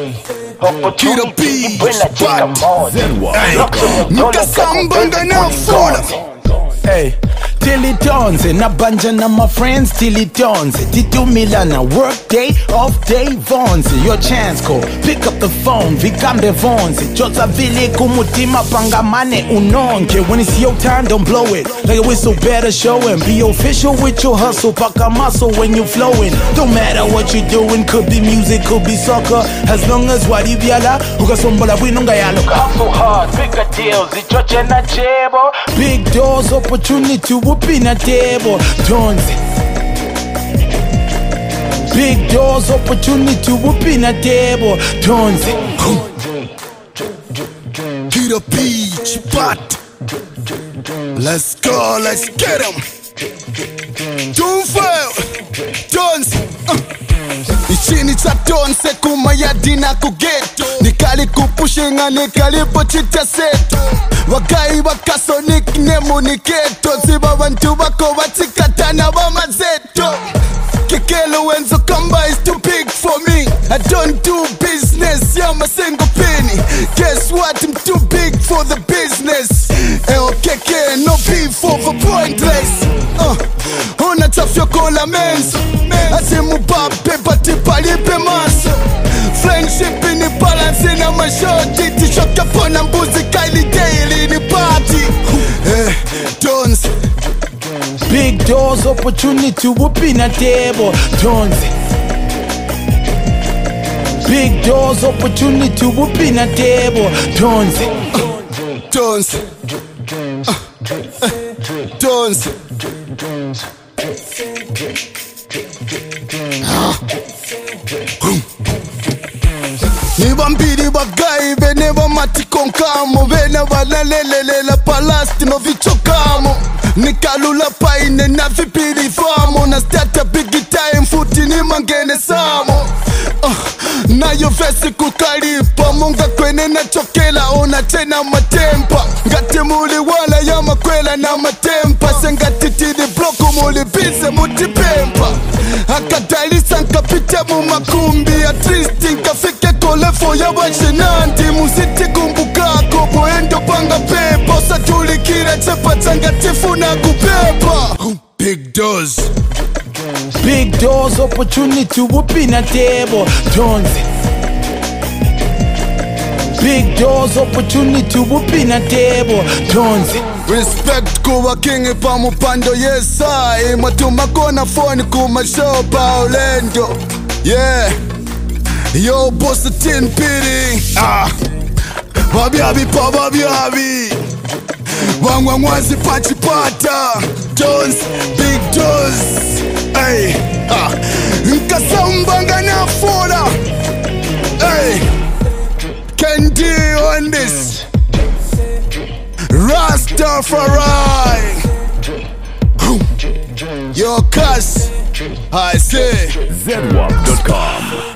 Kira B, Nkasambanga na fola. Hey, till it dawns, na banja na my friends till it dawns. Titu Milana, work day, off day, Vons. Your chance call, pick up the phone, Vikambe Vons. Jota vile kumutima pangamane unonke. When it's your time, don't blow it. Like a whistle, better show him. Be official with your hustle, paka muscle when you flowing. Don't matter what you doing, could be music, could be soccer. As long as wadi biala, ukasombola winonga yalo. Hustle hard, bigger deals, ichoche na chebo. Big doors, opportunity whoopie na table. Jones. Big doors, opportunity whoopie na table. Jones. Kira Beach, but let's go, let's get him. Don't fail, Jones. Ichini cha tonse kumayadi na kugeto. Nikali kupushinga nikali pochita seto. Wagai wakaso nickname niketo. Ziba wantu wako watikatana wa mazeto. Kekelo wenzo kamba is too big for me. I don't do business, yeah, I'm a single penny. Guess what, I'm too big for the business. LKK, no beef over pointless. Ona tafyo kola menso. Asimu babe, bati palipe maso. Friendship in the balance in a mashoti. Tishoka pona mbuzi kaili daily ni party. Jones. Big doors, opportunity whoopie na table. Jones. Big doors, opportunity whoopie na table. Jones. Jones. Jones. Nibambiri bagai vene va matikonkamo. Vene va lalelele la palasti no vichokamo. Nikalula paine na vipiri famo. Na stata bigi time futi ni mangene samo. Na yo vesi kukalipa. Munga kwene na chokela ona tena matempa. Ngati muli wala ya makwela na matempa. Sengati tidi bloko muli bize mutipempa. Akatalisa nkapite mu makumbi. At least nkafike kolefo ya wachinanti. Musiti kumbukako poendo panga pepa. Osatuli kira chepa changatifu na kupepa. Big doors. Big doors, opportunity whoopie na table. Jones. Big doors, opportunity whoopie na table. Jones. Respect kuwa king pa mupando, yes I. Matuma kona phone kuma show pa Orlando. Yeah. Yo boss the tin pity. Babiabi pa babiabi. Wangwa ngwazi pachipata. Jones, big doors. Hey, Nkasambanga na fola. Hey, Kendi on this. Rastafari. Yo, cuss. I say ZWAP.com.